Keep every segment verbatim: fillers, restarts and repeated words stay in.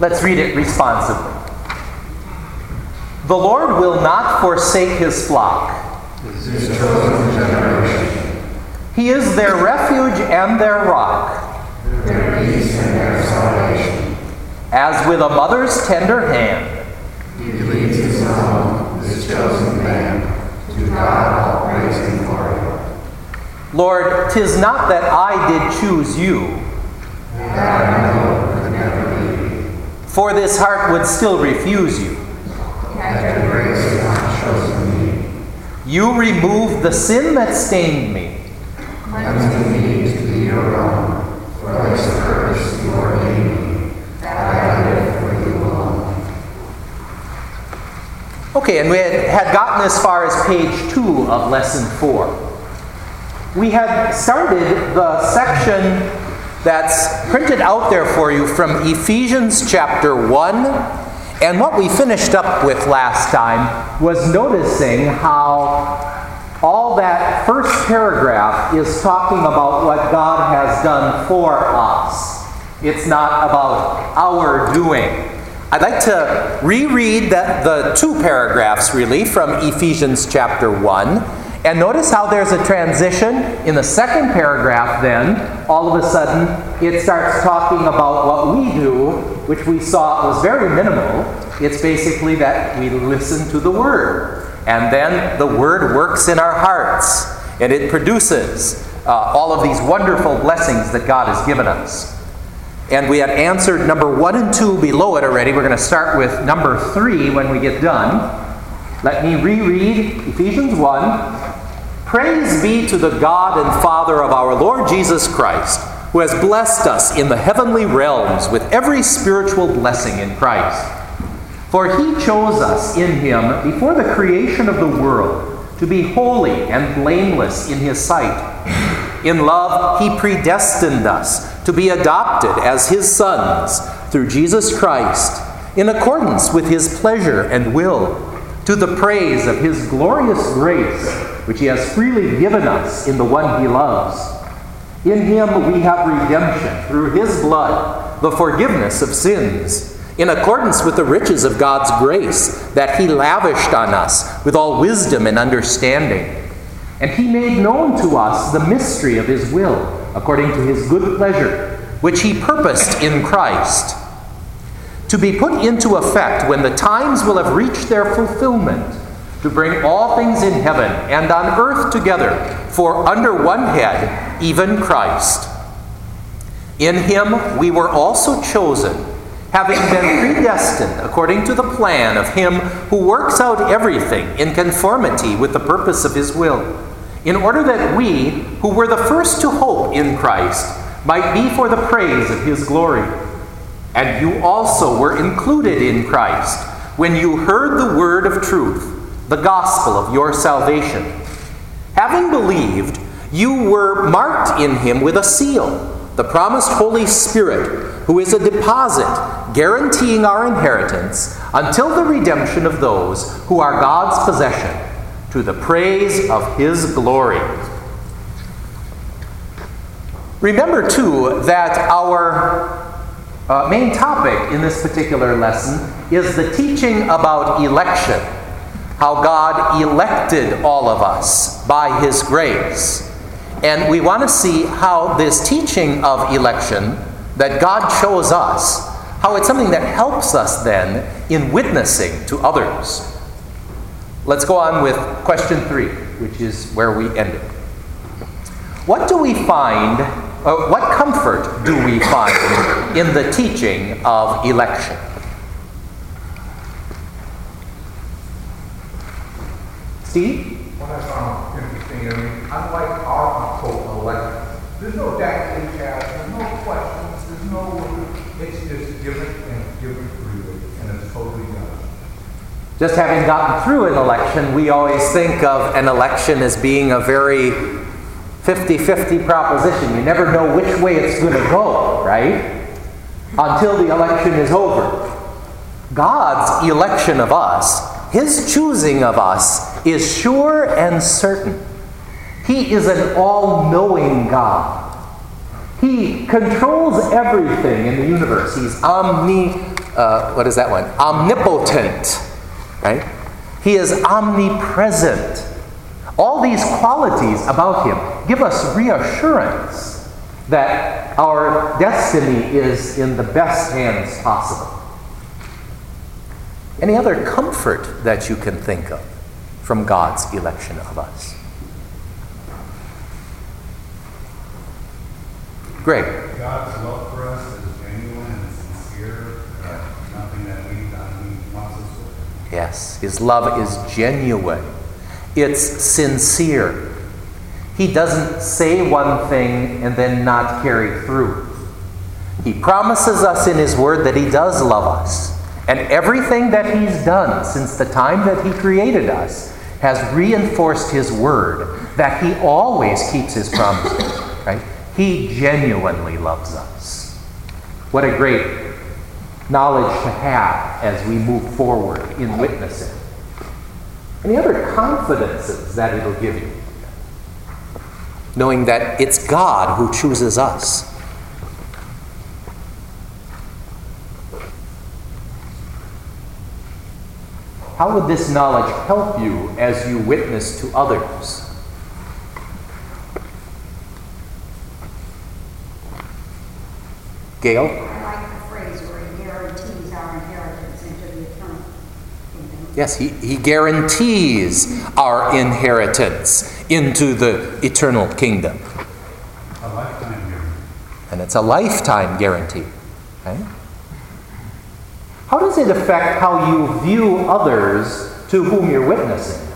Let's read it responsively. The Lord will not forsake his flock. His chosen generation. He is their refuge and their rock. Their peace and their salvation. As with a mother's tender hand, He leads his own, his chosen band. To God all praise and glory. Lord, 'tis not that I did choose you, That I know could never be. for this heart would still refuse you. That your grace has not chosen me. You removed the sin that stained me. Unto me to be your own. For this purpose you ordained me. That I live for you alone. Okay, and we had, had gotten as far as page two of lesson four. We had started the section that's printed out there for you from Ephesians chapter one. And what we finished up with last time was noticing how all that first paragraph is talking about what God has done for us. It's not about our doing. I'd like to reread the, the two paragraphs, really, from Ephesians chapter one. And notice how there's a transition. In the second paragraph, then, all of a sudden, it starts talking about what we do, which we saw was very minimal. It's basically that we listen to the Word. And then the Word works in our hearts. And it produces uh, all of these wonderful blessings that God has given us. And we had answered number one and two below it already. We're going to start with number three when we get done. Let me reread Ephesians one. Praise be to the God and Father of our Lord Jesus Christ, who has blessed us in the heavenly realms with every spiritual blessing in Christ. For he chose us in him before the creation of the world to be holy and blameless in his sight. In love, he predestined us to be adopted as his sons through Jesus Christ, in accordance with his pleasure and will, to the praise of his glorious grace, which he has freely given us in the one he loves. In him we have redemption through his blood, the forgiveness of sins, in accordance with the riches of God's grace that he lavished on us with all wisdom and understanding. And he made known to us the mystery of his will, according to his good pleasure, which he purposed in Christ, to be put into effect when the times will have reached their fulfillment, to bring all things in heaven and on earth together, for under one head, even Christ. In him we were also chosen, having been predestined according to the plan of him who works out everything in conformity with the purpose of his will, in order that we, who were the first to hope in Christ, might be for the praise of his glory. And you also were included in Christ when you heard the word of truth, the gospel of your salvation. Having believed, you were marked in him with a seal, the promised Holy Spirit, who is a deposit guaranteeing our inheritance until the redemption of those who are God's possession, to the praise of his glory. Remember, too, that our uh, main topic in this particular lesson is the teaching about election. How God elected all of us by his grace. And we want to see how this teaching of election, that God chose us, how it's something that helps us then in witnessing to others. Let's go on with question three, which is where we ended. What do we find, uh, what comfort do we find in the teaching of election? Steve? What I found interesting, I mean, unlike our quote election, there's no decade cast, there's no questions, there's no, it's just given and given freely, and it's totally done. Just having gotten through an election, we always think of an election as being a very fifty-fifty proposition. You never know which way it's going to go, right? Until the election is over. God's election of us, his choosing of us, is sure and certain. He is an all-knowing God. He controls everything in the universe. He's omnipotent. uh, what is that one? Omnipotent, right? He is omnipresent. All these qualities about him give us reassurance that our destiny is in the best hands possible. Any other comfort that you can think of from God's election of us? Greg. God's love for us is genuine and sincere. Uh, nothing that we've done He wants us with. Yes, his love is genuine. It's sincere. He doesn't say one thing and then not carry through. He promises us in his word that he does love us. And everything that he's done since the time that he created us has reinforced his word that he always keeps his promises, right? He genuinely loves us. What a great knowledge to have as we move forward in witnessing. Any other confidences that it'll give you? Knowing that it's God who chooses us. How would this knowledge help you as you witness to others? Gail? I like the phrase where he guarantees our inheritance into the eternal kingdom. Yes, he, he guarantees our inheritance into the eternal kingdom. A lifetime guarantee. And it's a lifetime guarantee. Right? How does it affect how you view others to whom you're witnessing?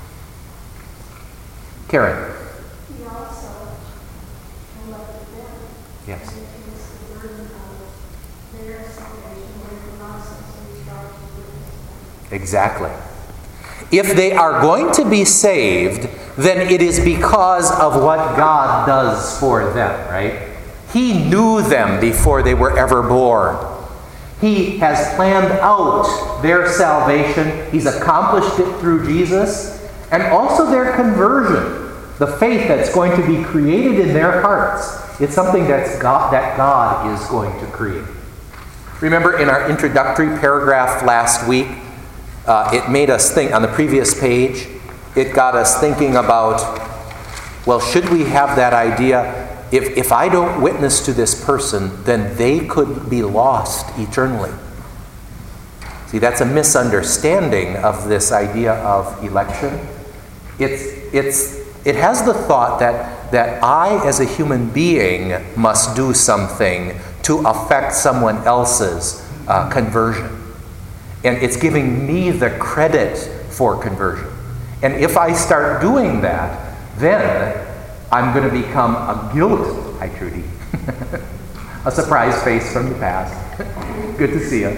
Karen? He also elected them. Yes. And it is the burden of their salvation where the nonsense we start to witness them. Exactly. If they are going to be saved, then it is because of what God does for them, right? He knew them before they were ever born. He has planned out their salvation. He's accomplished it through Jesus. And also their conversion, the faith that's going to be created in their hearts. It's something that's God, that God is going to create. Remember in our introductory paragraph last week, uh, it made us think, on the previous page, it got us thinking about, well, should we have that idea? If, if I don't witness to this person, then they could be lost eternally. See, that's a misunderstanding of this idea of election. It's, it's, it has the thought that, that I, as a human being, must do something to affect someone else's uh, conversion. And it's giving me the credit for conversion. And if I start doing that, then I'm going to become a guilt. Hi, Trudy. A surprise face from the past. Good to see you.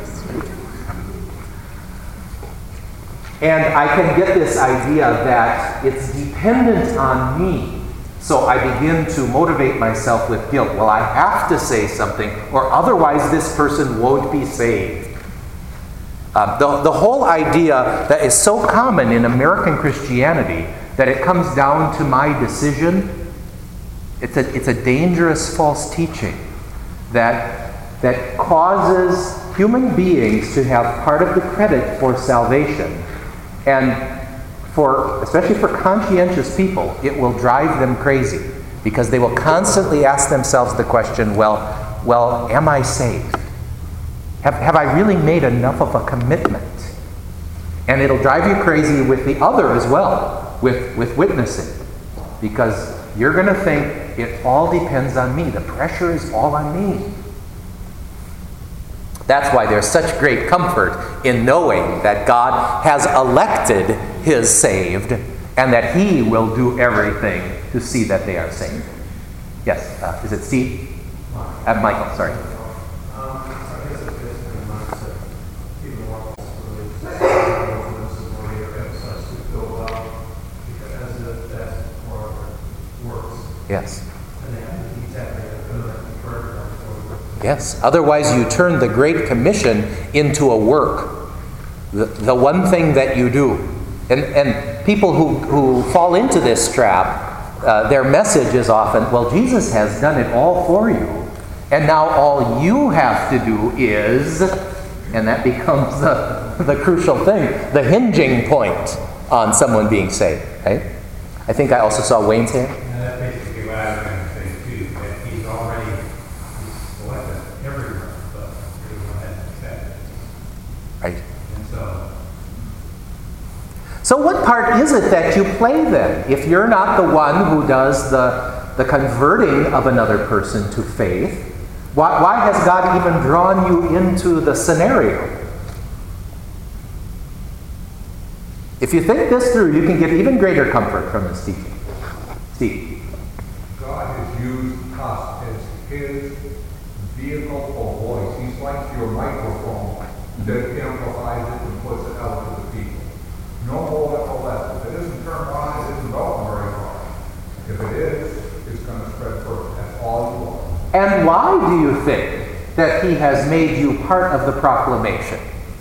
And I can get this idea that it's dependent on me. So I begin to motivate myself with guilt. Well, I have to say something, or otherwise this person won't be saved. Uh, the, the whole idea that is so common in American Christianity that it comes down to my decision, it's a, it's a dangerous false teaching that, that causes human beings to have part of the credit for salvation. And for, especially for conscientious people, it will drive them crazy because they will constantly ask themselves the question, well, well, am I saved? Have, have I really made enough of a commitment? And it'll drive you crazy with the other as well, with, with witnessing. Because you're going to think it all depends on me. The pressure is all on me. That's why there's such great comfort in knowing that God has elected his saved and that he will do everything to see that they are saved. Yes, uh, is it Steve? Uh, Michael, sorry. Yes. Yes. Otherwise, you turn the Great Commission into a work. The, the one thing that you do. And, and people who, who fall into this trap, uh, their message is often, well, Jesus has done it all for you. And now all you have to do is And that becomes the, the crucial thing, the hinging point on someone being saved, right? I think I also saw Wayne's hand. And that basically what I was going to say too, that he's already he's selected everywhere, but he doesn't have to accept it. Right. And so, So what part is it that you play then? If you're not the one who does the, the converting of another person to faith, why, why has God even drawn you into the scenario? If you think this through, you can get even greater comfort from this teaching. Steve. God has used us as his vehicle for voice. He's like your microphone that amplifies it and puts it out to the people. No more or less. If it isn't turned on, it isn't going very far. If it is, it's going to spread further. That's all you want. And why do you think that he has made you part of the proclamation?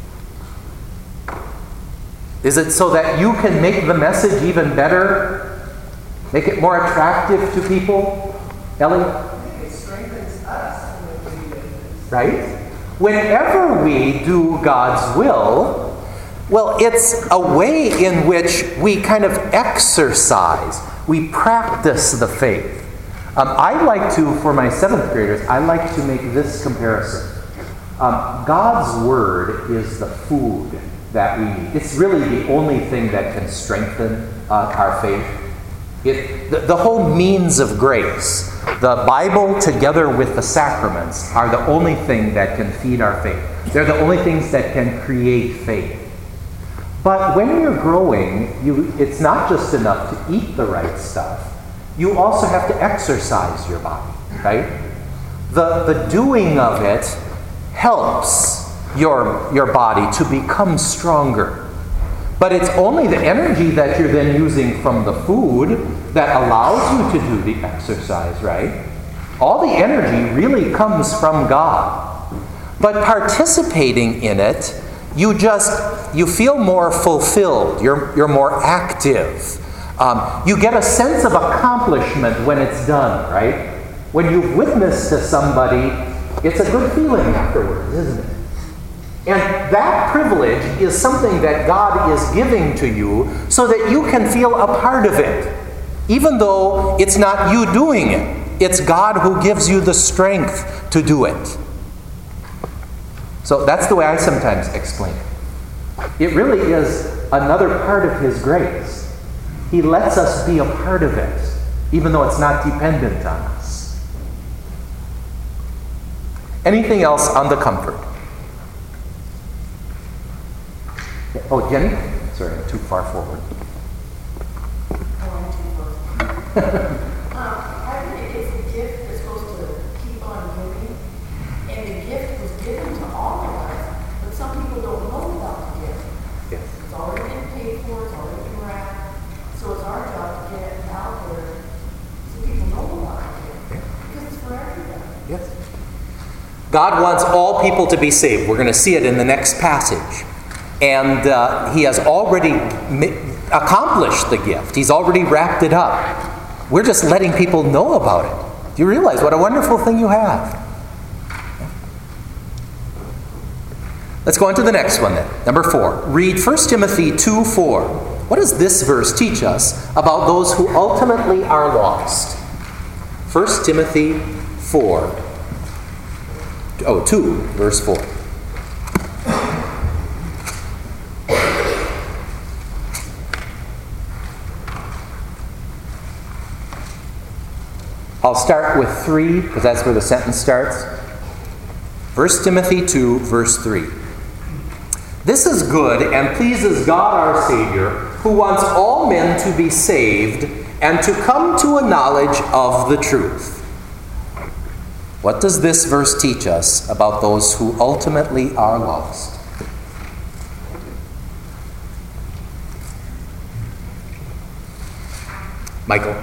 Is it so that you can make the message even better? Make it more attractive to people? Ellie? I think it strengthens us in the community. Right? Whenever we do God's will, well, it's a way in which we kind of exercise, we practice the faith. Um, I like to, for my seventh graders, I like to make this comparison. Um, God's Word is the food that we need. It's really the only thing that can strengthen uh, our faith. It, the, the whole means of grace, the Bible together with the sacraments, are the only thing that can feed our faith. They're the only things that can create faith. But when you're growing, you, it's not just enough to eat the right stuff. You also have to exercise your body, right? The, the doing of it helps your, your body to become stronger. But it's only the energy that you're then using from the food that allows you to do the exercise, right? All the energy really comes from God. But participating in it, you just, you feel more fulfilled. You're, you're more active. Um, you get a sense of accomplishment when it's done, right? When you've witnessed to somebody, it's a good feeling afterwards, isn't it? And that privilege is something that God is giving to you so that you can feel a part of it. Even though it's not you doing it. It's God who gives you the strength to do it. So that's the way I sometimes explain it. It really is another part of His grace. He lets us be a part of it, even though it's not dependent on us. Anything else on the comfort? Oh, Jenny? Sorry, I'm too far forward. Oh, I'm too close. um, I think it's a gift that's supposed to keep on giving, and the gift was given to all of us, but some people don't know about the gift. Yes. It's already been paid for, it's already been wrapped, so it's our job to get it out there so people know about the gift, yeah. Because it's for everybody. Yes. God wants all people to be saved. We're going to see it in the next passage. And uh, He has already ma- accomplished the gift. He's already wrapped it up. We're just letting people know about it. Do you realize what a wonderful thing you have? Let's go on to the next one then. Number four. Read First Timothy two four. What does this verse teach us about those who ultimately are lost? First Timothy four. Oh, two, verse four. I'll start with three, because that's where the sentence starts. First Timothy two, verse three. This is good and pleases God our Savior, who wants all men to be saved and to come to a knowledge of the truth. What does this verse teach us about those who ultimately are lost? Michael.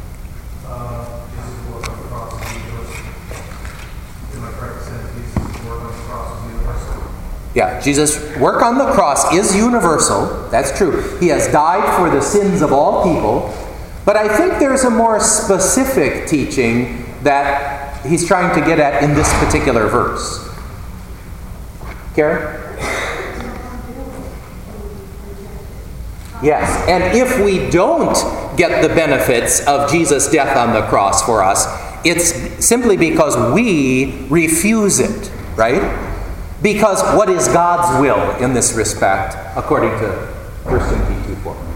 Yeah, Jesus' work on the cross is universal. That's true. He has died for the sins of all people. But I think there's a more specific teaching that he's trying to get at in this particular verse. Karen? Yes, and if we don't get the benefits of Jesus' death on the cross for us, it's simply because we refuse it, right? Because what is God's will in this respect, according to First Timothy two four?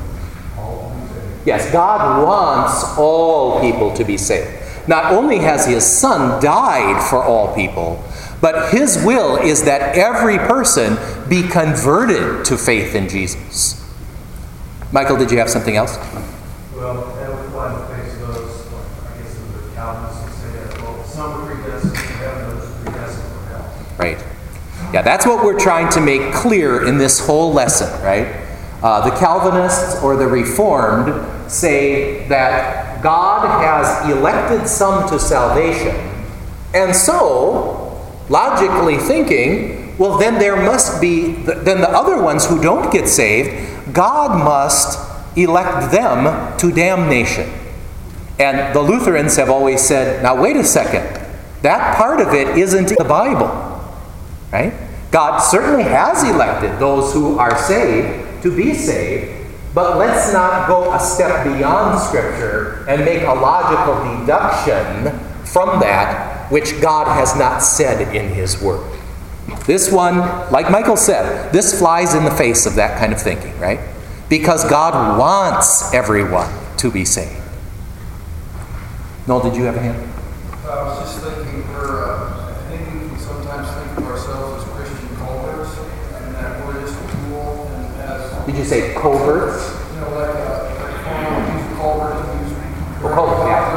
Yes, God wants all people to be saved. Not only has His Son died for all people, but His will is that every person be converted to faith in Jesus. Michael, did you have something else? Well, that would fly in the face of those, I guess, the Calvinists would say that, well, some are predestined for heaven, those are predestined for hell. Right. Yeah, that's what we're trying to make clear in this whole lesson, right? Uh, the Calvinists or the Reformed say that God has elected some to salvation, and so, logically thinking, well, then there must be, then the other ones who don't get saved, God must elect them to damnation. And the Lutherans have always said, now wait a second, that part of it isn't in the Bible. Right? God certainly has elected those who are saved to be saved, but let's not go a step beyond Scripture and make a logical deduction from that which God has not said in His Word. This one, like Michael said, this flies in the face of that kind of thinking, right? Because God wants everyone to be saved. Noel, did you have a hand? I was just thinking, we're, uh, I think we can sometimes think of ourselves as Christian culverts, and that we're just a tool, and as... Did you say coverts? You know, like a, like a farmer would use a culvert to use... Oh, culvert, yeah.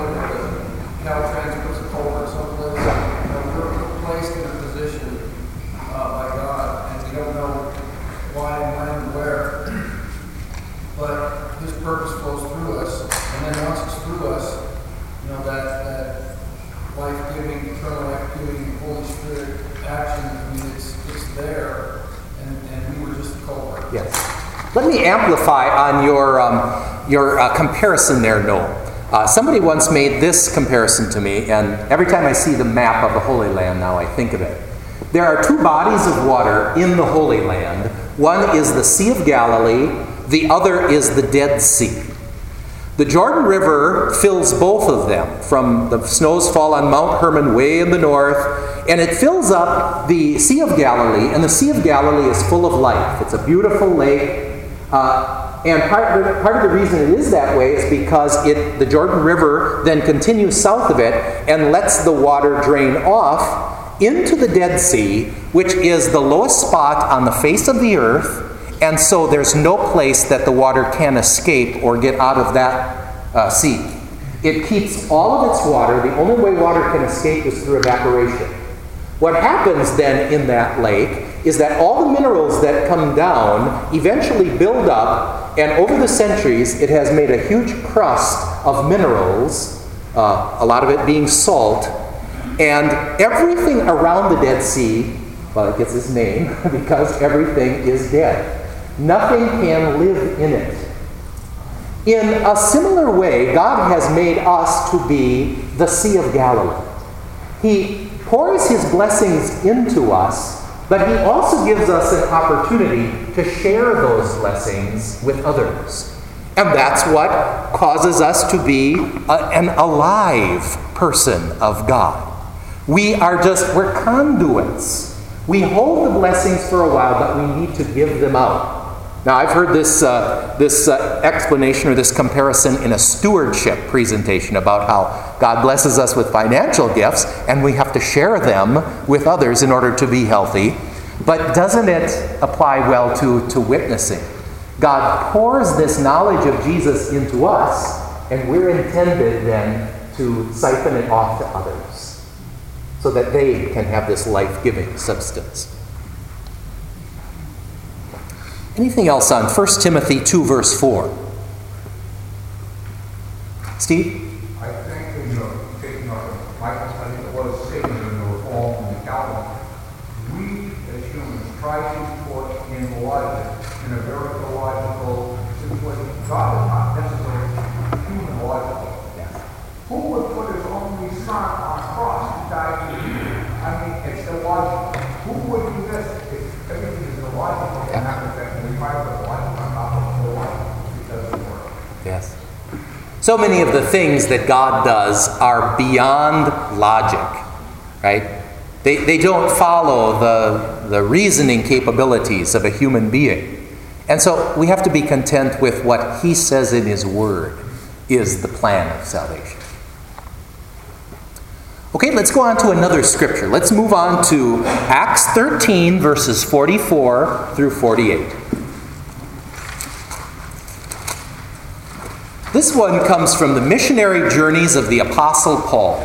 Caltrans puts a culvert someplace. You know, we're placed in a position uh, by God, and we don't know why and when and where, but His purpose flows through us, and then once it's through us, you know, that, that life-giving, eternal life-giving, Holy Spirit action, I mean, it's, it's there, and, and we were just the culprit. Yes. Let me amplify on your, um, your uh, comparison there, Noel. Uh, somebody once made this comparison to me, and every time I see the map of the Holy Land now, I think of it. There are two bodies of water in the Holy Land. One is the Sea of Galilee, the other is the Dead Sea. The Jordan River fills both of them. From the snows fall on Mount Hermon way in the north, and it fills up the Sea of Galilee, and the Sea of Galilee is full of life. It's a beautiful lake, uh, and part, part of the reason it is that way is because it, the Jordan River then continues south of it and lets the water drain off into the Dead Sea, which is the lowest spot on the face of the earth. And so there's no place that the water can escape or get out of that uh, sea. It keeps all of its water. The only way water can escape is through evaporation. What happens then in that lake is that all the minerals that come down eventually build up, and over the centuries it has made a huge crust of minerals, uh, a lot of it being salt, and everything around the Dead Sea, well, it gets its name because everything is dead. Nothing can live in it. In a similar way, God has made us to be the Sea of Galilee. He pours His blessings into us, but He also gives us an opportunity to share those blessings with others. And that's what causes us to be a, an alive person of God. We are just, we're conduits. We hold the blessings for a while, but we need to give them out. Now, I've heard this uh, this uh, explanation or this comparison in a stewardship presentation about how God blesses us with financial gifts and we have to share them with others in order to be healthy. But doesn't it apply well to, to witnessing? God pours this knowledge of Jesus into us, and we're intended then to siphon it off to others so that they can have this life-giving substance. Anything else on First Timothy two, verse four? Steve? I think that, you know, taking our, Michael, I think it was stated in the Reform and the Calvin, we as humans try to put in logic, in a very illogical situation. God is not necessarily human logical. Yeah. Who would put his only son on a cross to die for you? I mean, it's illogical. Who would do this? So many of the things that God does are beyond logic, right? They, they don't follow the, the reasoning capabilities of a human being. And so we have to be content with what he says in his word is the plan of salvation. Okay, let's go on to another scripture. Let's move on to Acts thirteen, verses forty-four through forty-eight. This one comes from the missionary journeys of the Apostle Paul.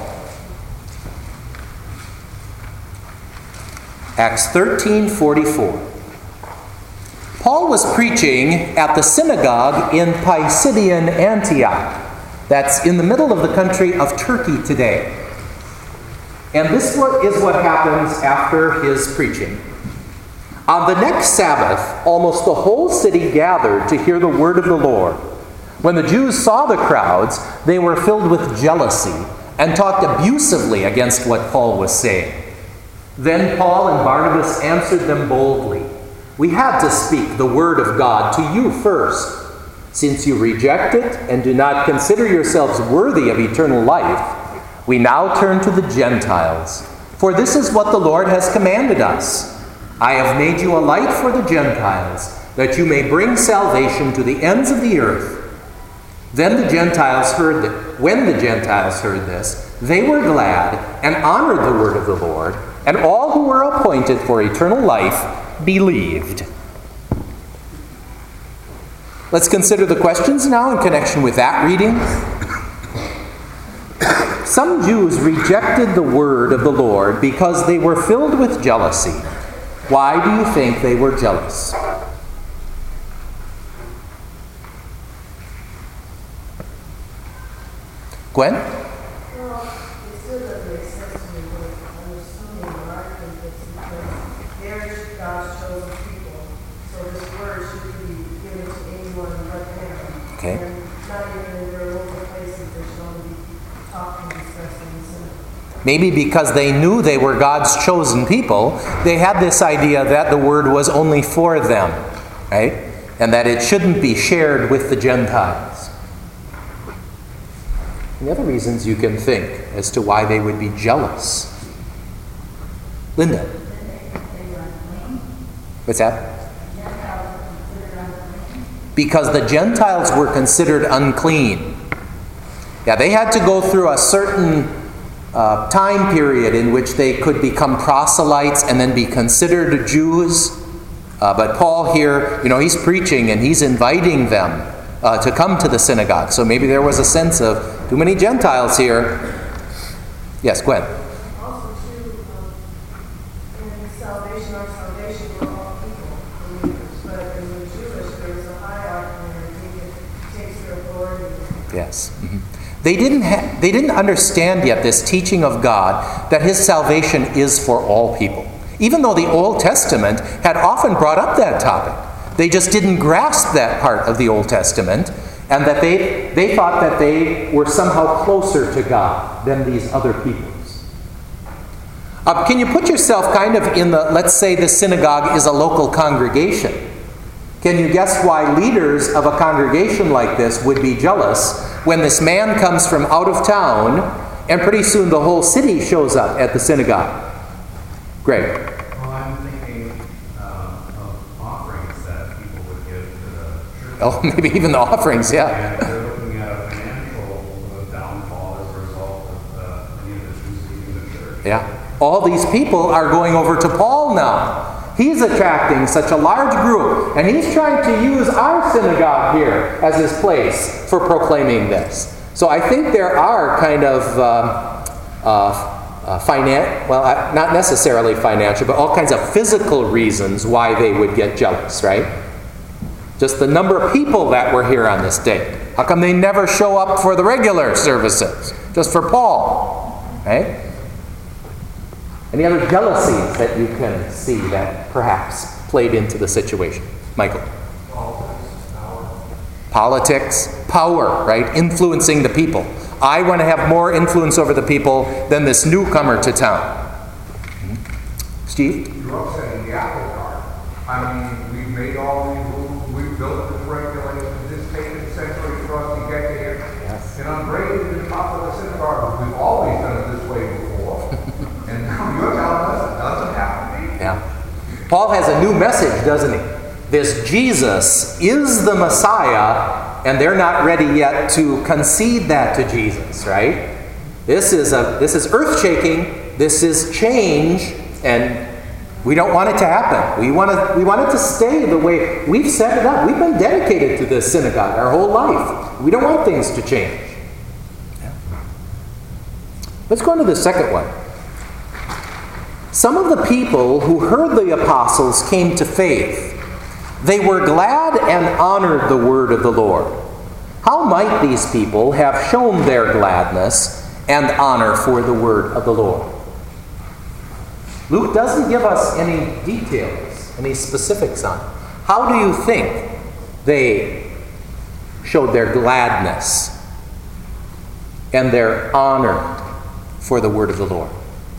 Acts thirteen forty-four. Paul was preaching at the synagogue in Pisidian Antioch. That's in the middle of the country of Turkey today. And this is what happens after his preaching. On the next Sabbath, almost the whole city gathered to hear the word of the Lord. When the Jews saw the crowds, they were filled with jealousy and talked abusively against what Paul was saying. Then Paul and Barnabas answered them boldly. We had to speak the word of God to you first. Since you reject it and do not consider yourselves worthy of eternal life, we now turn to the Gentiles. For this is what the Lord has commanded us. I have made you a light for the Gentiles, that you may bring salvation to the ends of the earth. Then the Gentiles heard that when the Gentiles heard this, they were glad and honored the word of the Lord, and all who were appointed for eternal life believed. Let's consider the questions now in connection with that reading. Some Jews rejected the word of the Lord because they were filled with jealousy. Why do you think they were jealous? Gwen? Well, it still doesn't make sense to me, but I'm assuming or I think it's because they're God's chosen people. So this word should be given to anyone but them. Okay. And not even in their local places, they should only be talking and discussing and sinning. Maybe because they knew they were God's chosen people, they had this idea that the word was only for them, right? And that it shouldn't be shared with the Gentiles. And other reasons you can think as to why they would be jealous. Linda? What's that? Because the Gentiles were considered unclean. Yeah, they had to go through a certain uh, time period in which they could become proselytes and then be considered Jews. Uh, but Paul here, you know, he's preaching and he's inviting them uh, to come to the synagogue. So maybe there was a sense of too many Gentiles here. Yes, Gwen. Also, too, um, in salvation or salvation for all people, believers. But in the Jewish, there's a hierarchy and I think it takes their authority. Yes. Mm-hmm. They didn't ha- they didn't understand yet this teaching of God that his salvation is for all people. Even though the Old Testament had often brought up that topic. They just didn't grasp that part of the Old Testament, and that they, they thought that they were somehow closer to God than these other peoples. Uh, can you put yourself kind of in the, let's say the synagogue is a local congregation. Can you guess why leaders of a congregation like this would be jealous when this man comes from out of town and pretty soon the whole city shows up at the synagogue? Greg? Well, I'm thinking um, of offerings that people would give to the church. Oh, maybe even the offerings, yeah. And they're looking at a financial uh, downfall as a result of uh, many of the Jews leaving the church. Yeah. All these people are going over to Paul now. He's attracting such a large group, and he's trying to use our synagogue here as his place for proclaiming this. So I think there are kind of uh, uh, uh, finan- well, uh, not necessarily financial, but all kinds of physical reasons why they would get jealous, right? Just the number of people that were here on this day. How come they never show up for the regular services? Just for Paul, right? Any other jealousies that you can see that perhaps played into the situation? Michael? Politics, power. Politics, power, right? Influencing the people. I want to have more influence over the people than this newcomer to town. Mm-hmm. Steve? You're upsetting the apple cart. I mean, we made all these rules, we built this regulation, this taken centuries for us to get here. Yes. You Paul has a new message, doesn't he? This Jesus is the Messiah, and they're not ready yet to concede that to Jesus, right? This is a this is earth-shaking. This is change, and we don't want it to happen. We want to we want it to stay the way we've set it up. We've been dedicated to this synagogue our whole life. We don't want things to change. Let's go on to the second one. Some of the people who heard the apostles came to faith. They were glad and honored the word of the Lord. How might these people have shown their gladness and honor for the word of the Lord? Luke doesn't give us any details, any specifics on it. How do you think they showed their gladness and their honor for the word of the Lord?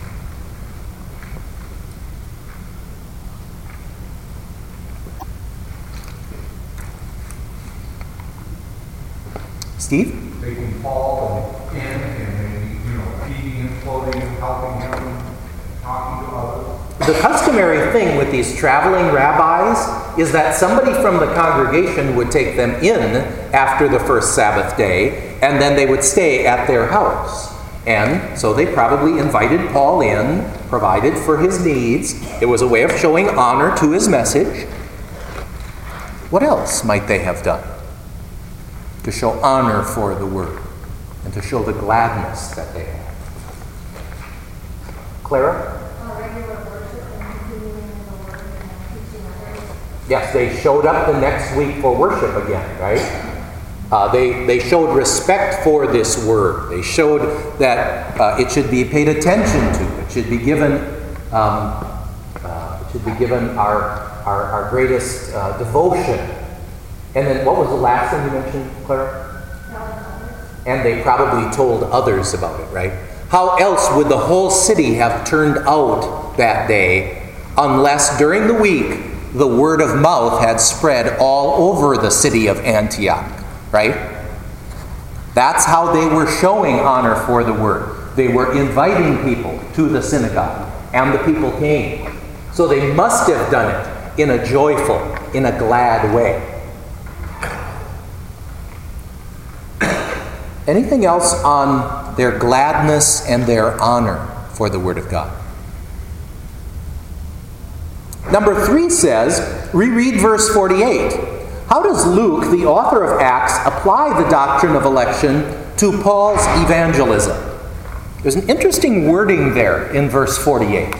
Steve? Taking Paul and Ken and maybe, you know, feeding and clothing and helping him, talking to others. The customary thing with these traveling rabbis is that somebody from the congregation would take them in after the first Sabbath day, and then they would stay at their house. And so they probably invited Paul in, provided for his needs. It was a way of showing honor to his message. What else might they have done to show honor for the word and to show the gladness that they had? Clara? Yes, they showed up the next week for worship again, right? Uh, they, they showed respect for this word. They showed that uh, it should be paid attention to. It should be given, um, uh, it should be given our, our, our greatest uh, devotion. And then what was the last thing you mentioned, Clara? And they probably told others about it, right? How else would the whole city have turned out that day unless during the week the word of mouth had spread all over the city of Antioch, right? That's how they were showing honor for the word. They were inviting people to the synagogue, and the people came. So they must have done it in a joyful, in a glad way. Anything else on their gladness and their honor for the Word of God? Number three says, reread verse forty-eight. How does Luke, the author of Acts, apply the doctrine of election to Paul's evangelism? There's an interesting wording there in verse forty-eight.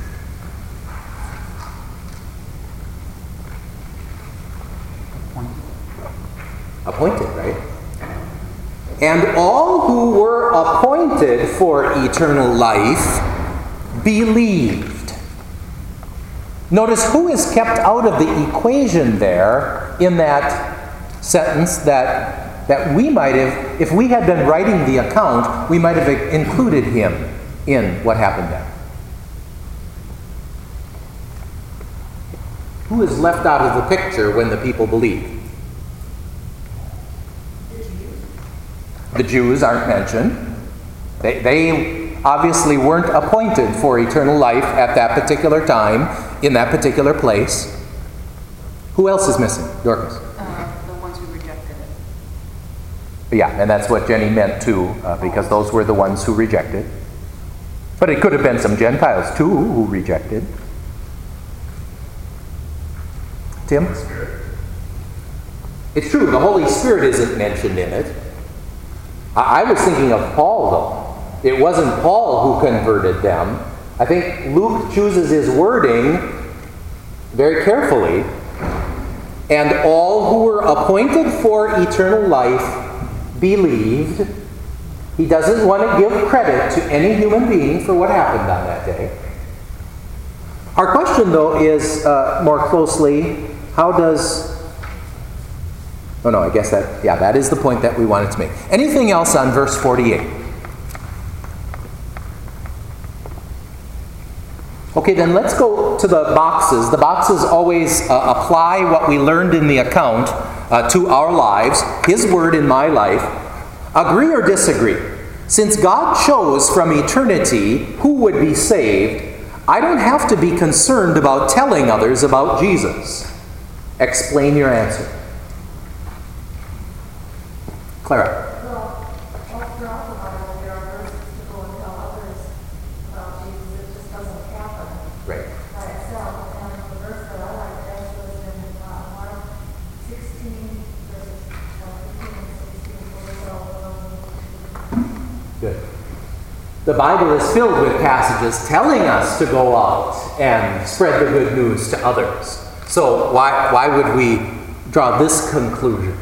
Appointed, right? And all who were appointed for eternal life believed. Notice who is kept out of the equation there in that sentence that, that we might have, if we had been writing the account, we might have included him in what happened there. Who is left out of the picture when the people believe? The Jews aren't mentioned. They, they obviously weren't appointed for eternal life at that particular time, in that particular place. Who else is missing? Dorcas? Uh, the ones who rejected it. Yeah, and that's what Jenny meant too, uh, because those were the ones who rejected. But it could have been some Gentiles too who rejected. Tim? It's true, the Holy Spirit isn't mentioned in it. I was thinking of Paul, though. It wasn't Paul who converted them. I think Luke chooses his wording very carefully. And all who were appointed for eternal life believed. He doesn't want to give credit to any human being for what happened on that day. Our question, though, is uh, more closely, how does... Oh no, I guess that, yeah, that is the point that we wanted to make. Anything else on verse forty-eight? Okay, then let's go to the boxes. The boxes always uh, apply what we learned in the account uh, to our lives. His word in my life. Agree or disagree? Since God chose from eternity who would be saved, I don't have to be concerned about telling others about Jesus. Explain your answer. Clara. Well, all throughout the Bible, there are verses to go and tell others about Jesus. It just doesn't happen Right. by itself. And the verse that I like best was in uh, Mark sixteen, verses uh, fifteen and sixteen. where it's all, um, Good. The Bible is filled with passages telling us to go out and spread the good news to others. So why, why would we draw this conclusion?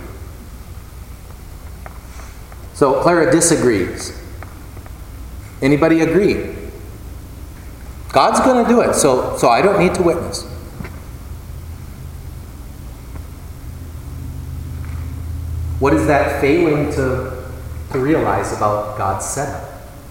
So Clara disagrees. Anybody agree? God's going to do it, so, so I don't need to witness. What is that failing to, to realize about God's setup?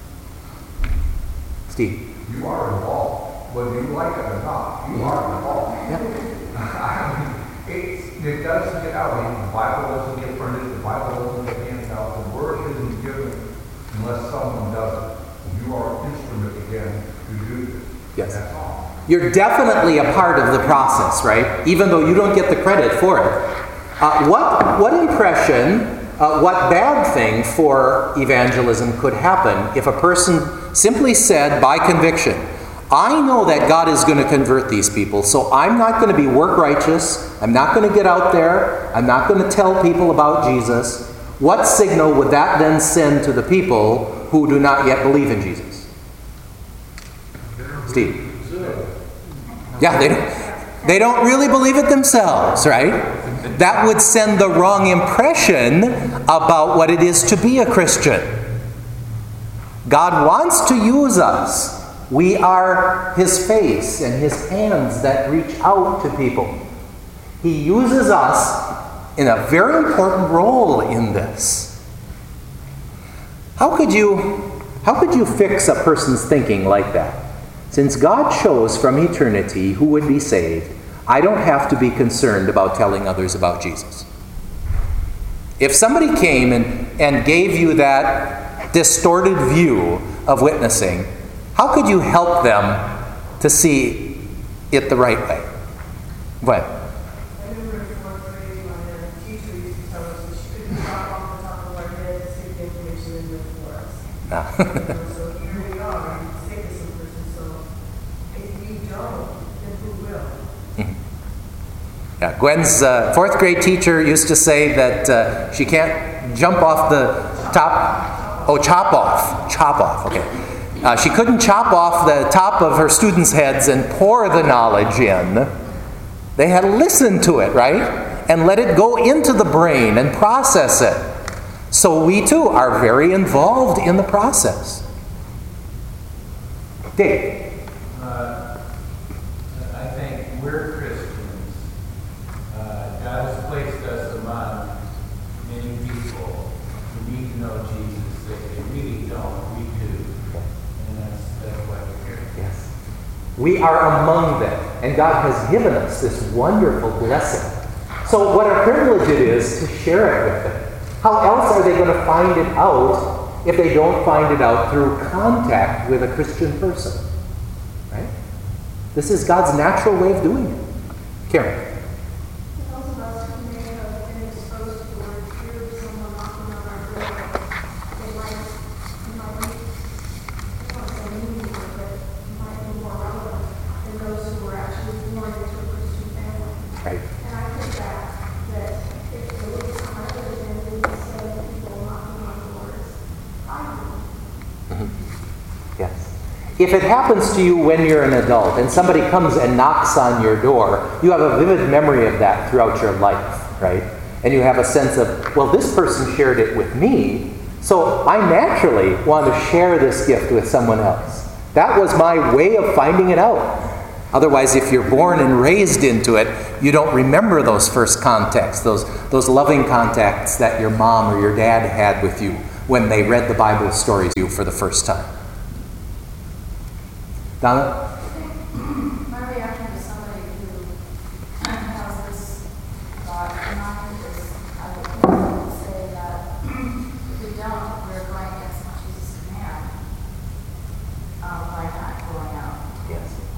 Steve. You are involved, whether you like it or not. You are involved. Yeah. I mean, it's, it doesn't get out. I mean, the Bible doesn't get printed. The Bible doesn't get handed out. The word isn't given unless someone does it. You are an instrument again to do this. Yes. That's all. You're definitely a part of the process, right? Even though you don't get the credit for it. Uh, what, what impression, uh, what bad thing for evangelism could happen if a person simply said by conviction, I know that God is going to convert these people, so I'm not going to be work righteous. I'm not going to get out there. I'm not going to tell people about Jesus. What signal would that then send to the people who do not yet believe in Jesus? Steve. Yeah, they don't, they don't really believe it themselves, right? That would send the wrong impression about what it is to be a Christian. God wants to use us. We are His face and His hands that reach out to people. He uses us in a very important role in this. How could you, how could you fix a person's thinking like that? Since God chose from eternity who would be saved, I don't have to be concerned about telling others about Jesus. If somebody came and, and gave you that distorted view of witnessing, how could you help them to see it the right way? What? I remember in fourth grade, my uh, teacher used to tell us that she couldn't drop off the top of our head to stick information in there for us. No. So here we are, and you say to some person, so if you don't, then who will? Yeah, Gwen's uh, fourth grade teacher used to say that uh, she can't jump off the top. Oh, chop off. Chop off, okay. Uh, she couldn't chop off the top of her students' heads and pour the knowledge in. They had to listen to it, right? And let it go into the brain and process it. So we too are very involved in the process. Dave. Uh, I think we're Christians. Uh, God has placed us among many people who need to know Jesus. If they really don't, we do. And that's, that's why we're here. Yes. We are among them, and God has given us this wonderful blessing. So what a privilege it is to share it with them. How else are they going to find it out if they don't find it out through contact with a Christian person? Right? This is God's natural way of doing it. Karen. Those of us who may have been exposed to or hear someone knocking on our door, they might, it might be, I don't want to say meaningful, but it might be more relevant than those who were actually born into a Christian family. Right. And I think that, that if the Lord other than we say people knocking on doors, I do. Yes. If it happens to you when you're an adult and somebody comes and knocks on your door, you have a vivid memory of that throughout your life, right? And you have a sense of, well, this person shared it with me, so I naturally want to share this gift with someone else. That was my way of finding it out. Otherwise, if you're born and raised into it, you don't remember those first contacts, those, those loving contacts that your mom or your dad had with you when they read the Bible stories to you for the first time. Donna? My reaction to somebody who has this thought in mind is I would probably say that if we don't, we're going against what Jesus command um, by not going out. Yes.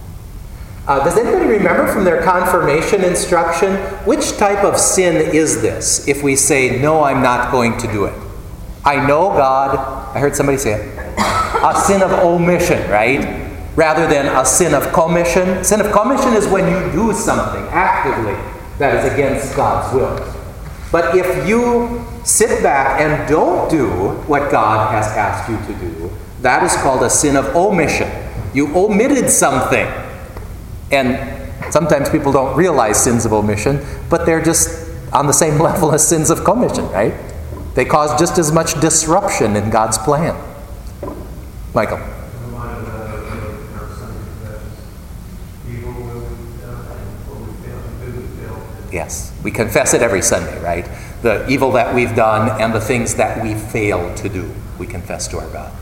Uh, does anybody remember from their confirmation instruction, which type of sin is this if we say, no, I'm not going to do it? I know God, I heard somebody say it, a sin of omission, right? Rather than a sin of commission. Sin of commission is when you do something actively that is against God's will. But if you sit back and don't do what God has asked you to do, that is called a sin of omission. You omitted something. And sometimes people don't realize sins of omission, but they're just on the same level as sins of commission, right? They cause just as much disruption in God's plan. Michael. Yes, we confess it every Sunday, right? The evil that we've done and the things that we fail to do, we confess to our God.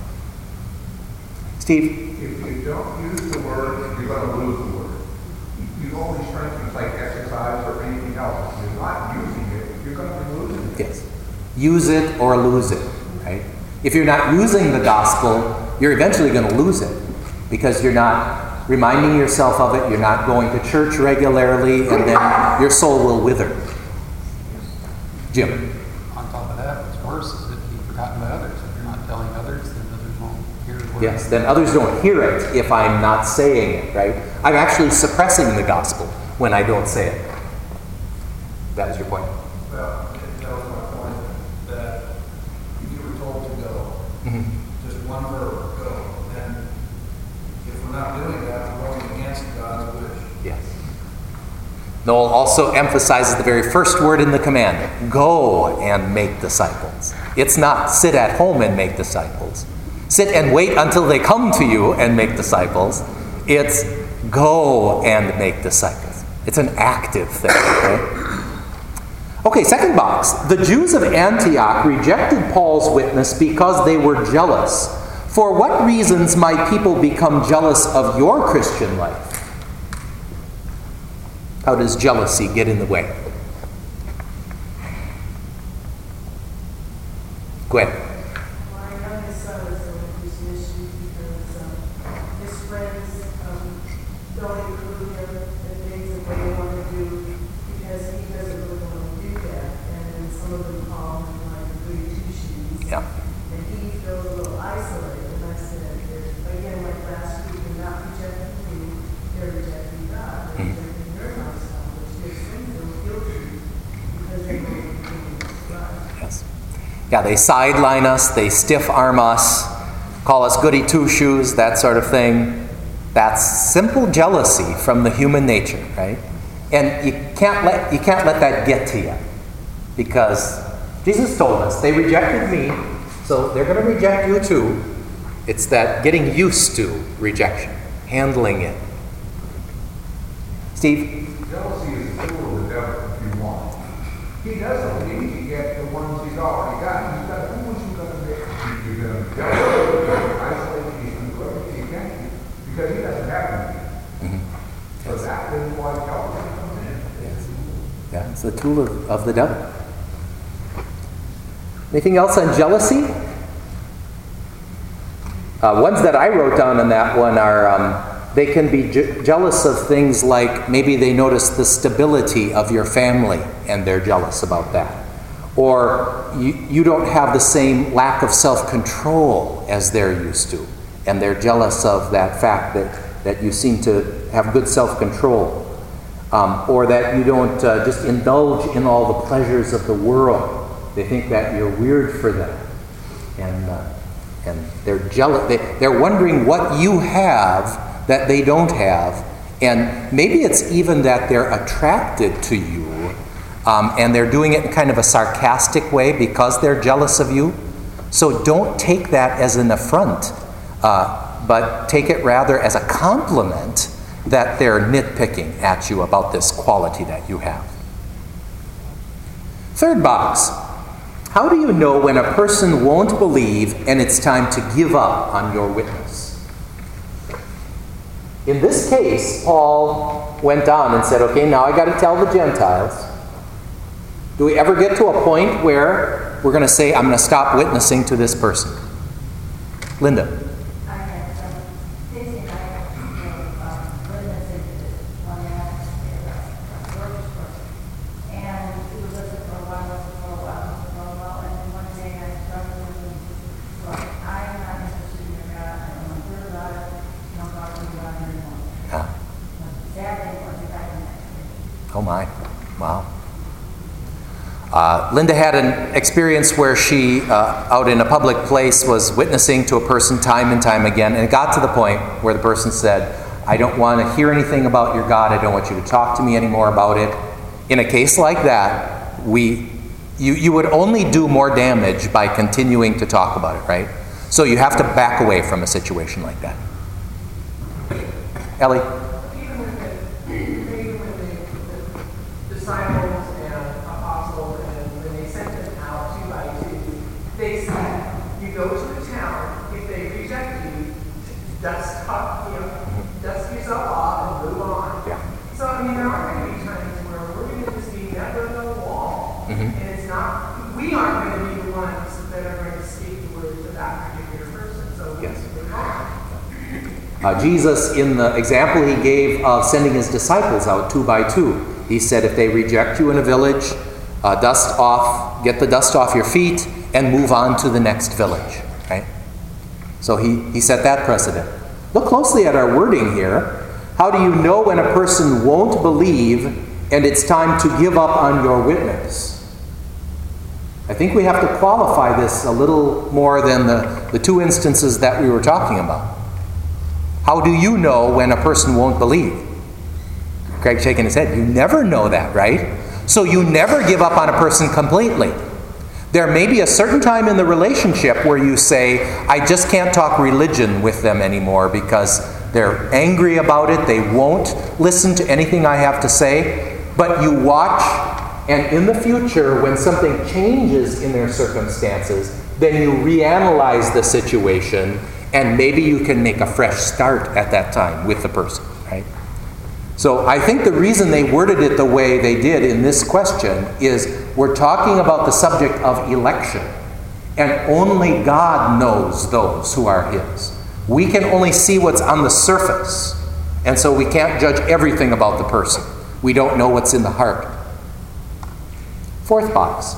Steve? If you don't use the word, you're going to lose the word. You only strengthen it like exercise or anything else. If you're not using it, you're going to be losing it. Yes. Use it or lose it, right? If you're not using the gospel, you're eventually going to lose it because you're not reminding yourself of it, you're not going to church regularly, and then your soul will wither. Jim. On top of that, what's worse is that you've forgotten about others. If you're not telling others, then others won't hear the word. Yes, then others don't hear it if I'm not saying it, right? I'm actually suppressing the gospel when I don't say it. That is your point. Well, that was my point, that you were told to go. Mm-hmm. Just one verb, go. And if we're not doing that, we're going against God's wish. Yes. Noel also emphasizes the very first word in the command, go and make disciples. It's not sit at home and make disciples. Sit and wait until they come to you and make disciples. It's go and make disciples. It's an active thing, right? Okay, second box. The Jews of Antioch rejected Paul's witness because they were jealous. For what reasons might people become jealous of your Christian life? How does jealousy get in the way? Go ahead. My youngest son is going through some issues because um, his friends um, don't include him in things that they want to do because he doesn't really want to do that. And then some of them call him like goody two shoes. Yeah. And he feels a little isolated. And I said, again, like last week, they're not rejecting you, they're rejecting God. They're Mm-hmm. rejecting your lifestyle, which makes them feel guilty because they don't believe God. Yes. Yeah, they sideline us, they stiff arm us, call us goody two-shoes, that sort of thing. That's simple jealousy from the human nature, right? And you can't let you can't let that get to you. Because Jesus told us, they rejected me, so they're going to reject you too. It's that getting used to rejection, handling it. Steve? Jealousy is the tool of the devil if you want. He doesn't need to get the ones he's already got. He's got who is he going to get? You're going to jealous, you're going to isolate, he's going to do everything he can because he doesn't have anything. Mm-hmm. So that is why jealousy comes in. Yes. Yeah, it's the tool of, of the devil. Anything else on jealousy? Uh, ones that I wrote down on that one are um, they can be je- jealous of things like maybe they notice the stability of your family and they're jealous about that. Or you, you don't have the same lack of self-control as they're used to. And they're jealous of that fact that, that you seem to have good self-control. Um, or that you don't uh, just indulge in all the pleasures of the world. They think that you're weird for them. And, uh, and they're jealous. They, they're wondering what you have that they don't have. And maybe it's even that they're attracted to you. Um, and they're doing it in kind of a sarcastic way because they're jealous of you. So don't take that as an affront, uh, but take it rather as a compliment that they're nitpicking at you about this quality that you have. Third box. How do you know when a person won't believe and it's time to give up on your witness? In this case, Paul went on and said, okay, now I got to tell the Gentiles. Do we ever get to a point where we're going to say, I'm going to stop witnessing to this person? Linda. I have some things that I have to know, um, witnessing to this Oh my, wow. Uh, Linda had an experience where she, uh, out in a public place, was witnessing to a person time and time again, and it got to the point where the person said, I don't want to hear anything about your God, I don't want you to talk to me anymore about it. In a case like that, we, you, you would only do more damage by continuing to talk about it, right? So you have to back away from a situation like that. Ellie? Even with the, even with the, the disciples and apostles, and when they sent them out two by two, they said, you go to the town, if they reject you, dust off, you know, dust yourself off and move on. Yeah. So, I mean, there are going to be times where we're going to just be never no wall. Mm-hmm. And it's not, we aren't going to be the ones that are going to speak the word to that particular person. So, Yes. we're not. Uh, Jesus, in the example he gave of sending his disciples out two by two, he said, if they reject you in a village, uh, dust off, get the dust off your feet, and move on to the next village. Right? So he, he set that precedent. Look closely at our wording here. How do you know when a person won't believe and it's time to give up on your witness? I think we have to qualify this a little more than the, the two instances that we were talking about. How do you know when a person won't believe? Craig's shaking his head. You never know that, right? So you never give up on a person completely. There may be a certain time in the relationship where you say, I just can't talk religion with them anymore because they're angry about it. They won't listen to anything I have to say. But you watch, and in the future, when something changes in their circumstances, then you reanalyze the situation, and maybe you can make a fresh start at that time with the person, right? So I think the reason they worded it the way they did in this question is we're talking about the subject of election, and only God knows those who are His. We can only see what's on the surface, and so we can't judge everything about the person. We don't know what's in the heart. Fourth box.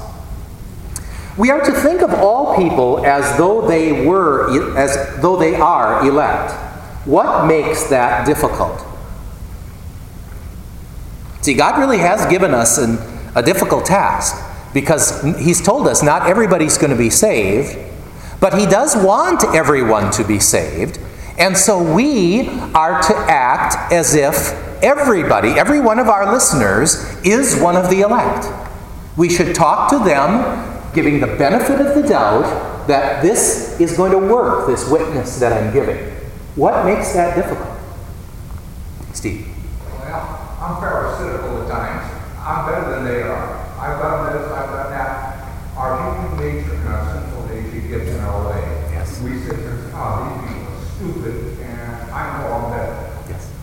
We are to think of all people as though they were, as though they are elect. What makes that difficult? See, God really has given us an, a difficult task because He's told us not everybody's going to be saved, but He does want everyone to be saved, and so we are to act as if everybody, every one of our listeners, is one of the elect. We should talk to them, giving the benefit of the doubt that this is going to work, this witness that I'm giving. What makes that difficult? Steve. Well, I'm pharisaical at times. I'm better than they are. I've done this, I've done that. Our human nature and our sinful nature gets in our way. Yes. We sit there and say, oh, these people are stupid, and I know I'm better.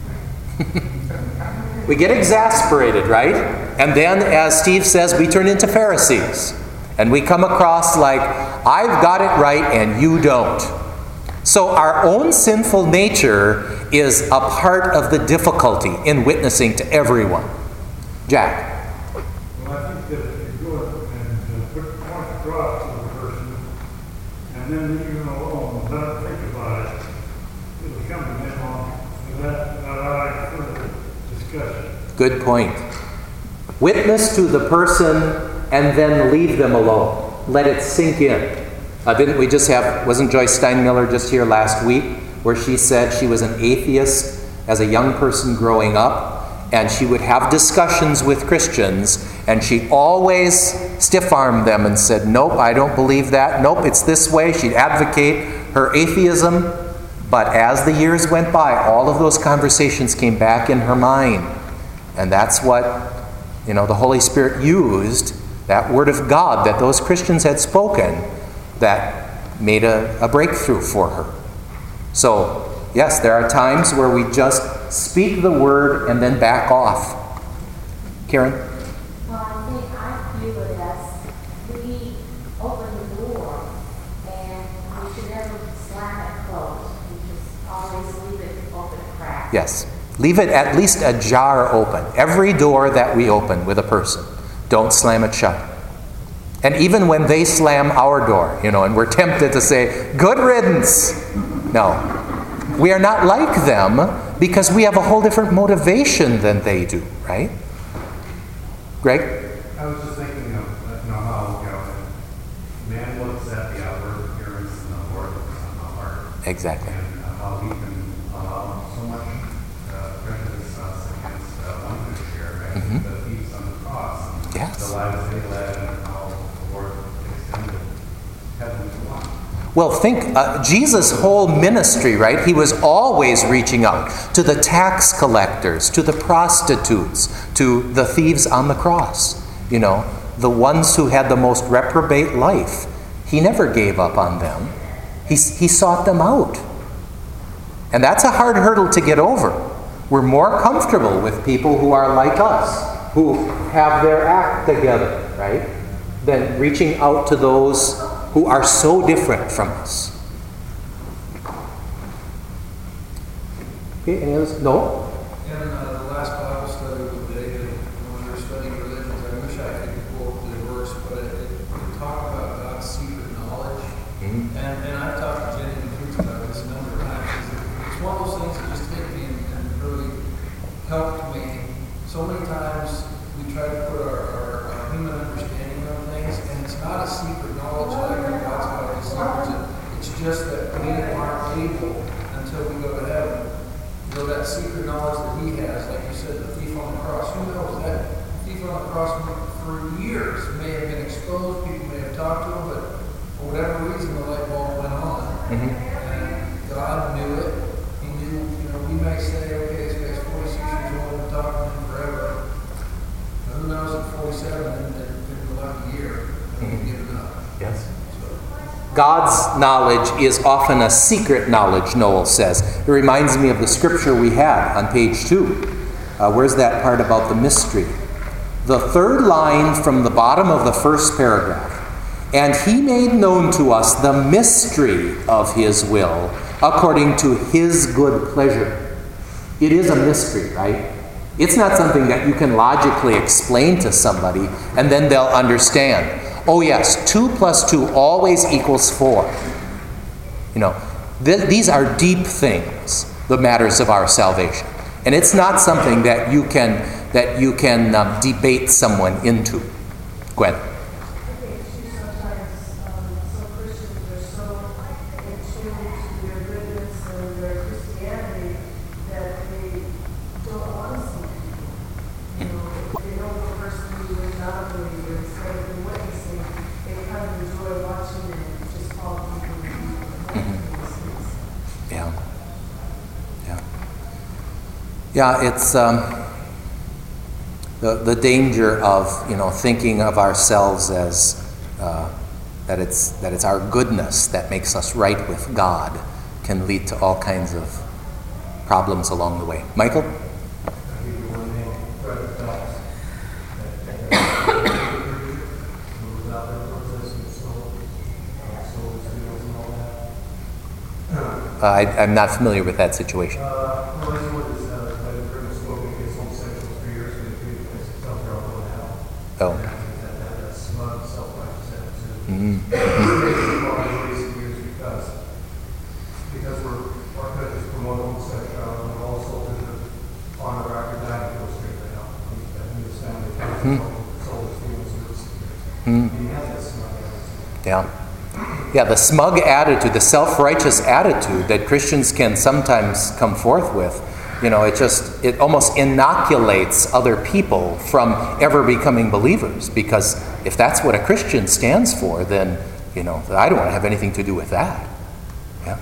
Yes. We get exasperated, right? And then, as Steve says, we turn into Pharisees. And we come across like, I've got it right and you don't. So our own sinful nature is a part of the difficulty in witnessing to everyone. Jack. Well, I think that if you go and uh, put point across to the person, and then leave them alone, and let them think about it, it'll come to them on, and that, that I like further discussion. Good point. Witness to the person and then leave them alone. Let it sink in. Uh, didn't we just have, wasn't Joyce Steinmiller just here last week, where she said she was an atheist as a young person growing up, and she would have discussions with Christians, and she always stiff-armed them and said, nope, I don't believe that. Nope, it's this way. She'd advocate her atheism, but as the years went by, all of those conversations came back in her mind. And that's what, you know, the Holy Spirit used, that word of God that those Christians had spoken, that made a, a breakthrough for her. So, yes, there are times where we just speak the word and then back off. Karen? Well, I think I view it as we open the door and we should never slam it closed. We just always leave it open a crack. Yes. Leave it at least ajar open. Every door that we open with a person, don't slam it shut. And even when they slam our door, you know, and we're tempted to say, good riddance. No. We are not like them because we have a whole different motivation than they do, right? Greg? I was just thinking of, you know, how, you know, man looks at the outward appearance and the Lord looks on the heart. Exactly. And uh, how he can allow so much uh, prejudice us against uh, one good share, right? Mhm. The thieves on the cross. And Yes. the lives they led and how the Lord extended heaven to one. Well, think, uh, Jesus' whole ministry, right? He was always reaching out to the tax collectors, to the prostitutes, to the thieves on the cross. You know, the ones who had the most reprobate life. He never gave up on them. He, he sought them out. And that's a hard hurdle to get over. We're more comfortable with people who are like us, who have their act together, right? Than reaching out to those who are so different from us. Okay, any others? No? In uh, the last Bible study with David, when we were studying religions, I wish I could quote the verse, but it, it, it talked about God's secret knowledge. Mm-hmm. And, and I've talked to Jenny and Bruce about this a number of times. It's one of those things that just hit me and, and really helped me. So many times we try to put our, our, our human understanding on things, and it's not a secret knowledge like God's got all these secrets. It's just that we aren't able until we go to heaven. You know, that secret knowledge that he has, like you said, the thief on the cross. Who knows? That thief on the cross for years may have been exposed. People may have talked to him, but for whatever reason, the light bulb went on. Mm-hmm. And God knew it. He knew, you know, we may say, okay, this guy's forty-six years old and talking to him forever. But who knows at forty-seven and in the lucky year, and mm-hmm. given up. Yes. God's knowledge is often a secret knowledge, Noel says. It reminds me of the scripture we had on page two. Uh, where's that part about the mystery? The third line from the bottom of the first paragraph. And he made known to us the mystery of his will, according to his good pleasure. It is a mystery, right? It's not something that you can logically explain to somebody and then they'll understand. Oh yes, two plus two always equals four. You know, th- these are deep things, the matters of our salvation. And it's not something that you can that you can um, debate someone into. Gwen. I think too sometimes um, some Christians are so in tune to their goodness and their Christianity that they don't want to see people. You know, if they know the person who is not a believer, instead of them witnessing, they kind of enjoy watching and just follow people and Yeah. Yeah. Yeah, it's um, the the danger of, you know, thinking of ourselves as uh, that it's that it's our goodness that makes us right with God can lead to all kinds of problems along the way. Michael? Uh, I, I'm not familiar with that situation. Uh, well, this one is, uh, I've heard spoken against homosexuals for years, but they themselves are all going to hell. Oh. And that, that, that smug, self-righteous attitude. Mm-hmm. In recent years because, because we're, our countries promote homosexuality, and also to the, on the record, dying to go straight to hell. And he was found Hmm. sold his feelings and his Hmm. He has that smug attitude. Yeah. Yeah, the smug attitude, the self-righteous attitude that Christians can sometimes come forth with, you know, it just, it almost inoculates other people from ever becoming believers. Because if that's what a Christian stands for, then, you know, I don't want to have anything to do with that. Yeah.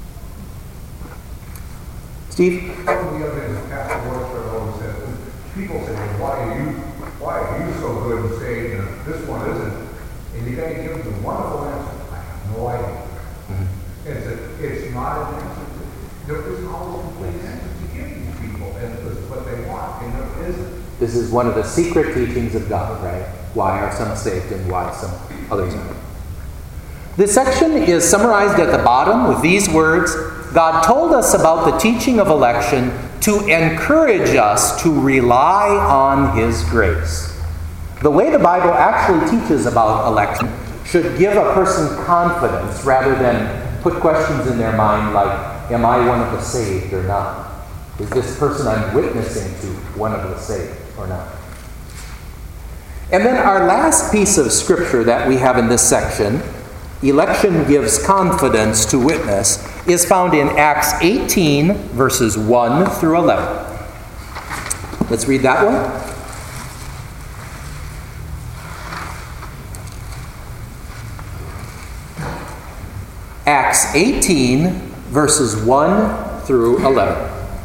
Steve? One of the other things Pastor Woodford always says, people say, why are you, why are you so good and say, you know, this one isn't? And you gotta give them a wonderful answer. I have no idea. Mm-hmm. It's, a, it's not an answer. There isn't always a complete answer to give these people, and it's what they want, and there isn't. This is one of the secret teachings of God, right? Why are some saved and why some others aren't? This section is summarized at the bottom with these words: God told us about the teaching of election to encourage us to rely on His grace. The way the Bible actually teaches about election should give a person confidence rather than put questions in their mind like, am I one of the saved or not? Is this person I'm witnessing to one of the saved or not? And then our last piece of scripture that we have in this section, election gives confidence to witness, is found in Acts eighteen, verses one through eleven. Let's read that one. Acts eighteen, verses one through eleven.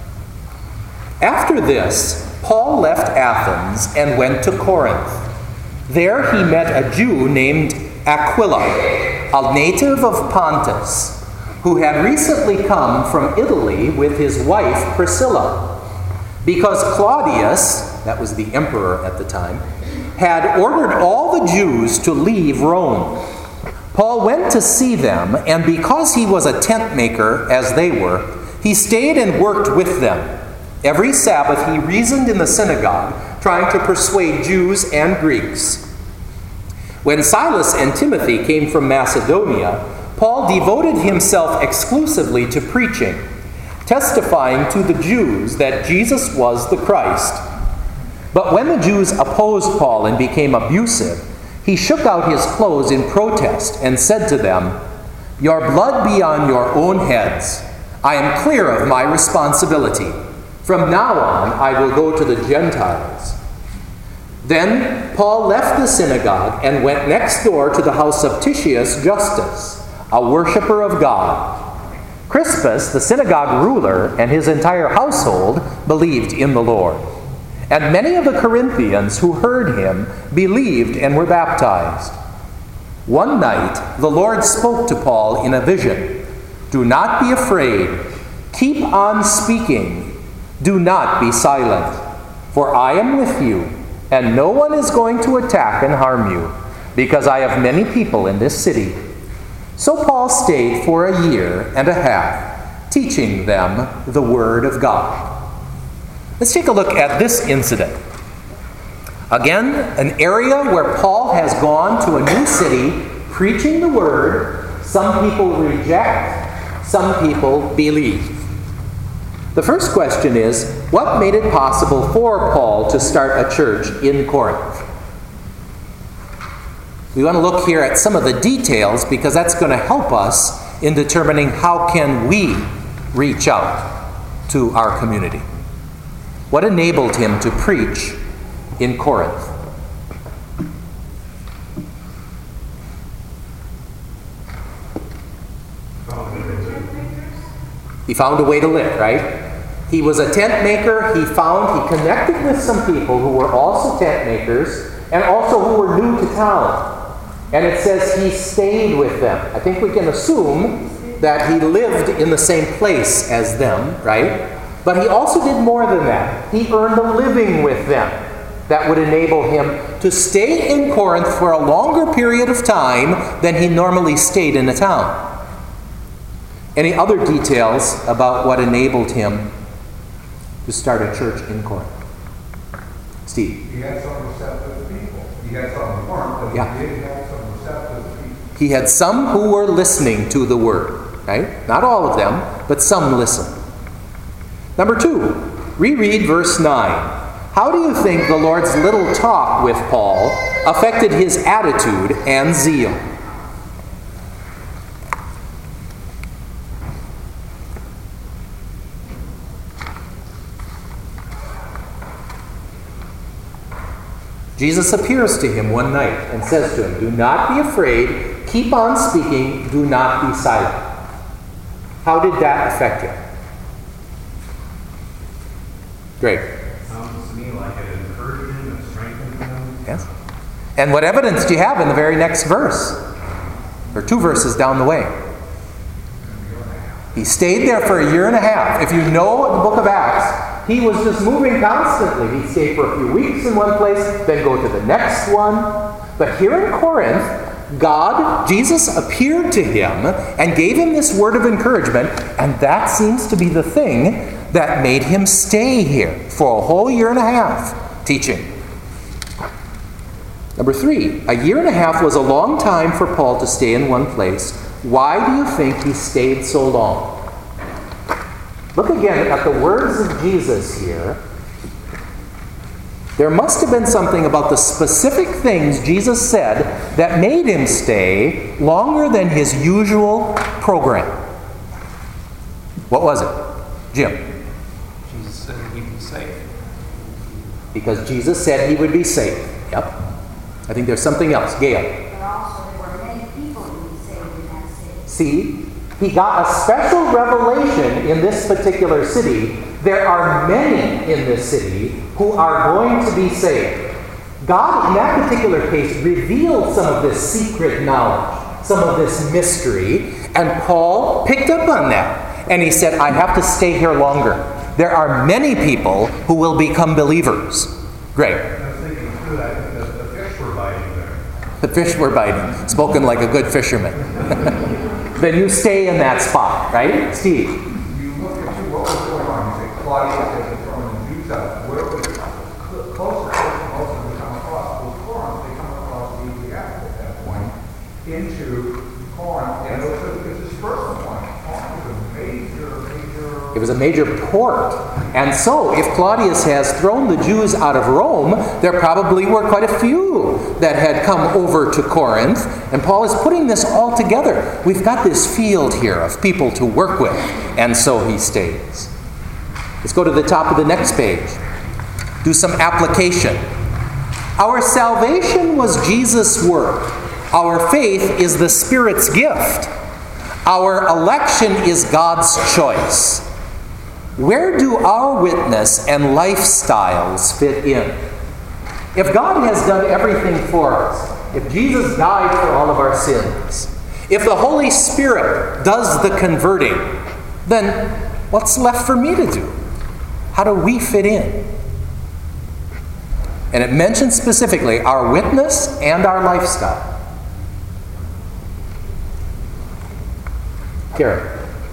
After this, Paul left Athens and went to Corinth. There he met a Jew named Aquila, a native of Pontus, who had recently come from Italy with his wife Priscilla. Because Claudius, that was the emperor at the time, had ordered all the Jews to leave Rome. Paul went to see them, and because he was a tent maker, as they were, he stayed and worked with them. Every Sabbath he reasoned in the synagogue, trying to persuade Jews and Greeks. When Silas and Timothy came from Macedonia, Paul devoted himself exclusively to preaching, testifying to the Jews that Jesus was the Christ. But when the Jews opposed Paul and became abusive, he shook out his clothes in protest and said to them, "Your blood be on your own heads. I am clear of my responsibility. From now on, I will go to the Gentiles." Then Paul left the synagogue and went next door to the house of Titius Justus, a worshiper of God. Crispus, the synagogue ruler, and his entire household believed in the Lord. And many of the Corinthians who heard him believed and were baptized. One night the Lord spoke to Paul in a vision. "Do not be afraid. Keep on speaking. Do not be silent. For I am with you, and no one is going to attack and harm you, because I have many people in this city." So Paul stayed for a year and a half, teaching them the word of God. Let's take a look at this incident. Again, an area where Paul has gone to a new city, preaching the word. Some people reject, some people believe. The first question is, what made it possible for Paul to start a church in Corinth? We want to look here at some of the details because that's going to help us in determining how can we reach out to our community. What enabled him to preach in Corinth? He found a way to live, right? He was a tent maker. He found, he connected with some people who were also tent makers and also who were new to town. And it says he stayed with them. I think we can assume that he lived in the same place as them, right? But he also did more than that. He earned a living with them that would enable him to stay in Corinth for a longer period of time than he normally stayed in a town. Any other details about what enabled him to start a church in Corinth? Steve? He had some receptive people. He had some who weren't, but Yeah. he did have some receptive people. He had some who were listening to the word, right? Not all of them, but some listened. Number two, reread verse nine. How do you think the Lord's little talk with Paul affected his attitude and zeal? Jesus appears to him one night and says to him, "Do not be afraid, keep on speaking, do not be silent." How did that affect him? Great. Sounds to me like it encouraged him and strengthened him. Yes. And what evidence do you have in the very next verse? Or two verses down the way. He stayed there for a year and a half. If you know the book of Acts, he was just moving constantly. He'd stay for a few weeks in one place, then go to the next one. But here in Corinth, God, Jesus appeared to him and gave him this word of encouragement, and that seems to be the thing that made him stay here for a whole year and a half teaching. Number three, a year and a half was a long time for Paul to stay in one place. Why do you think he stayed so long? Look again at the words of Jesus here. There must have been something about the specific things Jesus said that made him stay longer than his usual program. What was it? Jim? Jesus said he'd be safe. Because Jesus said he would be safe. Yep. I think there's something else. Gail? But also there were many people who were saved in that city. See? He got a special revelation in this particular city. There are many in this city who are going to be saved. God, in that particular case, revealed some of this secret knowledge, some of this mystery, and Paul picked up on that. And he said, I have to stay here longer. There are many people who will become believers. Great. I was thinking through that because the fish were biting there. The fish were biting, spoken like a good fisherman. Then you stay in that spot, right? Steve? You look at what was going on. You say, Claudius had thrown the Jews out. Where was it? Closer to most of them come across was Corinth. They come across the Adriatic at that point into Corinth. And it was a, it was a dispersal point. Corinth was a major, major... It was a major port. And so, if Claudius has thrown the Jews out of Rome, there probably were quite a few that had come over to Corinth. And Paul is putting this all together. We've got this field here of people to work with. And so he stays. Let's go to the top of the next page. Do some application. Our salvation was Jesus' work. Our faith is the Spirit's gift. Our election is God's choice. Where do our witness and lifestyles fit in? If God has done everything for us, if Jesus died for all of our sins, if the Holy Spirit does the converting, then what's left for me to do? How do we fit in? And it mentions specifically our witness and our lifestyle. Karen.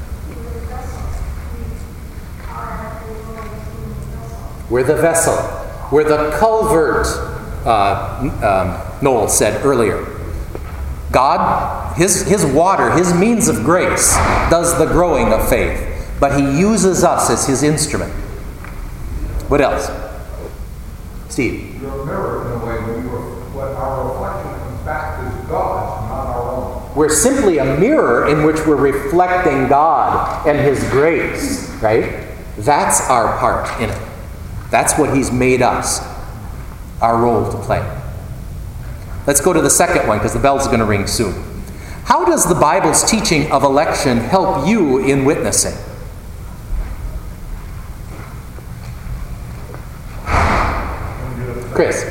We're the vessel. We're the culvert, uh, um, Noel said earlier. God, his, his water, His means of grace, does the growing of faith. But He uses us as His instrument. What else? Steve? You're a mirror in a way. We were, what our reflection comes back is God's, not our own. We're simply a mirror in which we're reflecting God and His grace, right? That's our part in it. That's what He's made us, our role to play. Let's go to the second one because the bell's going to ring soon. How does the Bible's teaching of election help you in witnessing? Chris?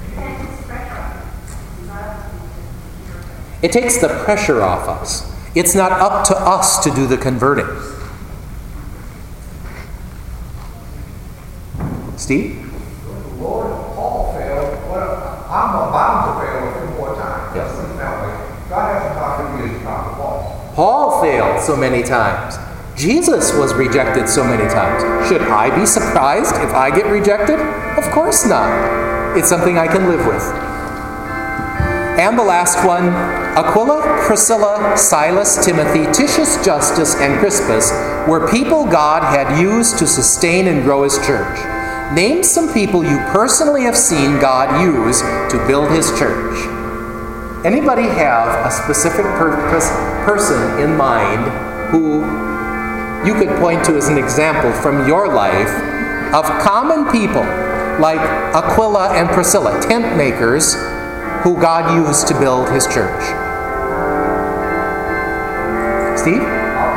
It takes the pressure off us. It's not up to us to do the converting. Steve? Lord, Paul failed. What a, I'm bound to fail a few more times. Yes. God hasn't talked to me as not to Paul. Paul failed so many times. Jesus was rejected so many times. Should I be surprised if I get rejected? Of course not. It's something I can live with. And the last one, Aquila, Priscilla, Silas, Timothy, Titius, Justus, and Crispus were people God had used to sustain and grow His church. Name some people you personally have seen God use to build His church. Anybody have a specific purpose, person in mind who you could point to as an example from your life of common people like Aquila and Priscilla, tent makers who God used to build His church? Steve?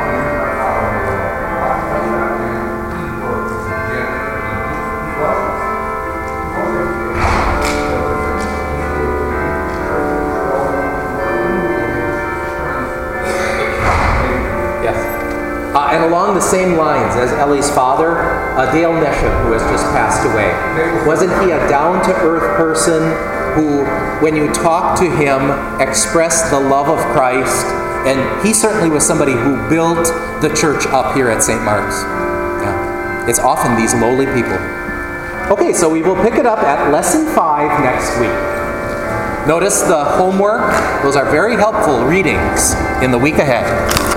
Uh, and along the same lines as Ellie's father, uh, Dale Nesham, who has just passed away. Wasn't he a down-to-earth person who, when you talked to him, expressed the love of Christ? And he certainly was somebody who built the church up here at Saint Mark's. Yeah. It's often these lowly people. Okay, so we will pick it up at Lesson five next week. Notice the homework. Those are very helpful readings in the week ahead.